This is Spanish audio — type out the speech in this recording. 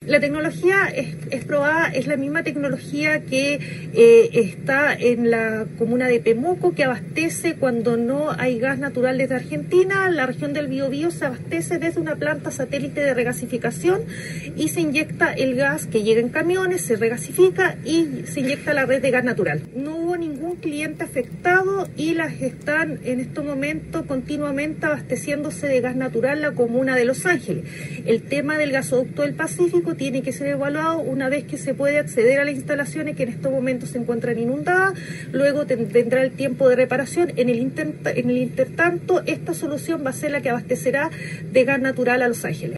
La tecnología es probada, es la misma tecnología que está en la comuna de Pemuco, que abastece cuando no hay gas natural desde Argentina. La región del Biobío se abastece desde una planta satélite de regasificación y se inyecta el gas que llega en camiones, se regasifica y se inyecta a la red de gas natural. No hubo ningún cliente afectado y las están en este momento continuamente abasteciéndose de gas natural la comuna de Los Ángeles. El tema del gasoducto del Pacífico tiene que ser evaluado una vez que se puede acceder a las instalaciones que en estos momentos se encuentran inundadas. Luego tendrá el tiempo de reparación. En el intertanto, esta solución va a ser la que abastecerá de gas natural a Los Ángeles.